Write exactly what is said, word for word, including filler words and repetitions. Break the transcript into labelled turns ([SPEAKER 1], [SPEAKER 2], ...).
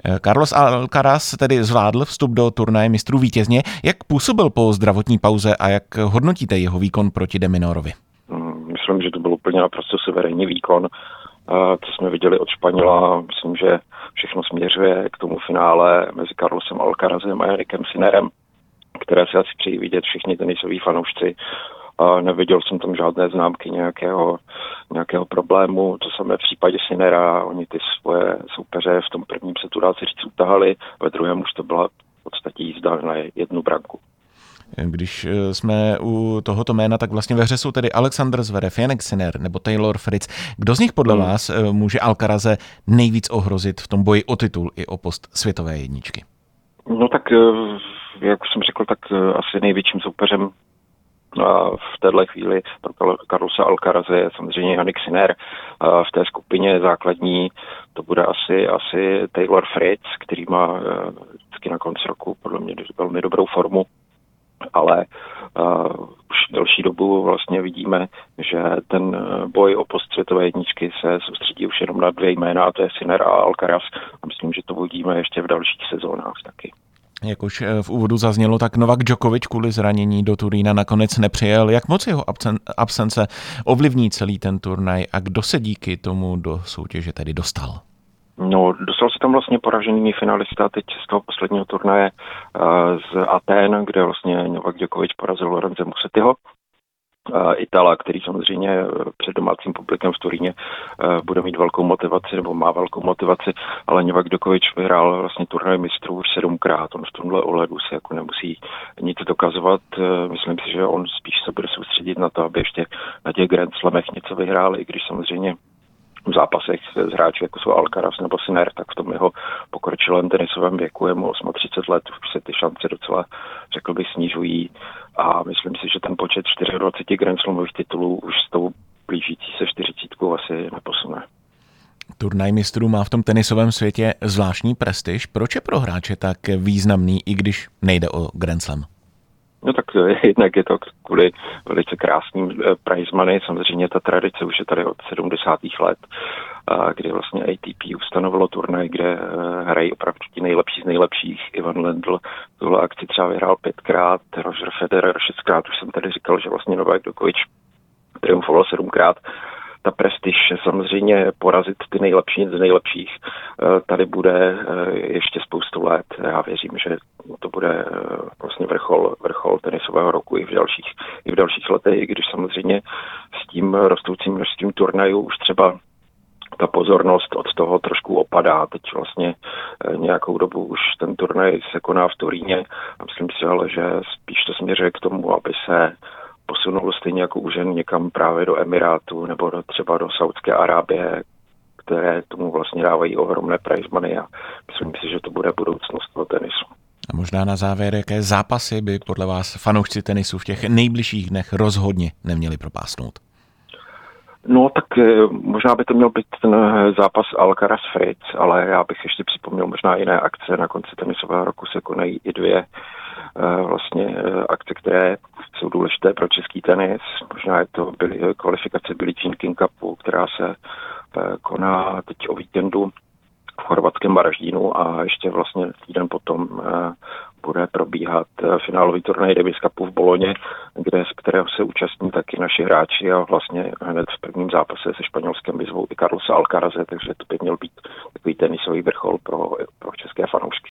[SPEAKER 1] Carlos Alcaraz tedy zvládl vstup do turnaje mistrů vítězně. Jak působil po zdravotní pauze a jak hodnotíte jeho výkon proti De Minorovi?
[SPEAKER 2] Myslím, že to byl úplně naprosto suverénní výkon. Co jsme viděli od Španěla, myslím, že všechno směřuje k tomu finále mezi Carlosem Alcarazem a Jannikem Sinnerem, které si asi přejí vidět všichni tenisoví fanoušci. A neviděl jsem tam žádné známky nějakého, nějakého problému. To samé v případě Sinnera, oni ty svoje soupeře v tom prvním setu, dá se říct, utahali, ve druhém už to byla v podstatě jízda na jednu branku.
[SPEAKER 1] Když jsme u tohoto jména, tak vlastně ve hře jsou tedy Alexander Zverev, Jannik Sinner nebo Taylor Fritz. Kdo z nich podle hmm. vás může Alcaraze nejvíc ohrozit v tom boji o titul i o post světové jedničky?
[SPEAKER 2] No tak, jak už jsem řekl, tak asi největším soupeřem v téhle chvíli pro Carlosa Alcaraze je samozřejmě Jannik Sinner. V té skupině základní to bude asi, asi Taylor Fritz, který má vždycky na konci roku podle mě velmi dobrou formu. Ale uh, už delší dobu vlastně vidíme, že ten boj o post světové jedničky se soustředí už jenom na dvě jména, a to je Sinner a Alcaraz. A myslím, že to uvidíme ještě v dalších sezónách taky.
[SPEAKER 1] Jak už v úvodu zaznělo, tak Novak Djokovic kvůli zranění do Turína nakonec nepřijel. Jak moc jeho absence ovlivní celý ten turnaj a kdo se díky tomu do soutěže tedy dostal?
[SPEAKER 2] No, dostal se tam vlastně poražený finalista teď z toho posledního turnaje z Athén, kde vlastně Novak Djokovic porazil Lorenze Musettiho, Itala, který samozřejmě před domácím publikem v Turíně bude mít velkou motivaci, nebo má velkou motivaci, ale Novak Djokovic vyhrál vlastně turnaj mistrů už sedmkrát. On v tomhle ohledu se jako nemusí nic dokazovat. Myslím si, že on spíš se bude soustředit na to, aby ještě na těch Grand Slamech něco vyhrál, i když samozřejmě v zápasech s hráči, jako jsou Alcaraz nebo Sinner, tak v tom jeho pokročilém tenisovém věku je mu třicet osm let, už se ty šance docela, řekl bych, snižují a myslím si, že ten počet dvacet čtyři Grand Slamových titulů už s tou blížící se čtyřicítkou asi neposune.
[SPEAKER 1] Turnaj mistrů má v tom tenisovém světě zvláštní prestiž. Proč je pro hráče tak významný, i když nejde o Grand Slam?
[SPEAKER 2] No tak jednak je to kvůli velice krásným prize money. Samozřejmě ta tradice už je tady od sedmdesátých let, kdy vlastně A T P ustanovilo turnaj, kde hrají opravdu ti nejlepší z nejlepších. Ivan Lendl tuhle akci třeba vyhrál pětkrát, Roger Federer šestkrát. Už jsem tady říkal, že vlastně Novak Djokovic triumfoval sedmkrát. Ta prestiž samozřejmě porazit ty nejlepší z nejlepších tady bude ještě spoustu let. Já věřím, že to bude vlastně vrchol, vrchol tenisového roku i v dalších, i v dalších letech, i když samozřejmě s tím rostoucím množstvím turnajů už třeba ta pozornost od toho trošku opadá. Teď vlastně nějakou dobu už ten turnaj se koná v Turíně a myslím si ale, že spíš to směřuje k tomu, aby se posunul stejně jako u žen někam právě do Emirátu nebo do, třeba do Saudské Arábie, které tomu vlastně dávají ohromné prize money a myslím si, že to bude budoucnost toho tenisu.
[SPEAKER 1] A možná na závěr, jaké zápasy by podle vás fanoušci tenisu v těch nejbližších dnech rozhodně neměli propásnout?
[SPEAKER 2] No tak možná by to měl být ten zápas Alcaraz Fritz, ale já bych ještě připomněl možná jiné akce. Na konci tenisového roku se konají i dvě vlastně akce, které jsou důležité pro český tenis. Možná je to byly, kvalifikace Billie Jean King Cupu, která se koná teď o víkendu v chorvatském Varaždínu a ještě vlastně týden potom bude probíhat finálový turnaj Davis Cupu v Boloně, kde, z kterého se účastní taky naši hráči a vlastně hned v prvním zápase se Španělskem vyzvou i Carlosa Alcaraze, takže to by měl být takový tenisový vrchol pro, pro české fanoušky.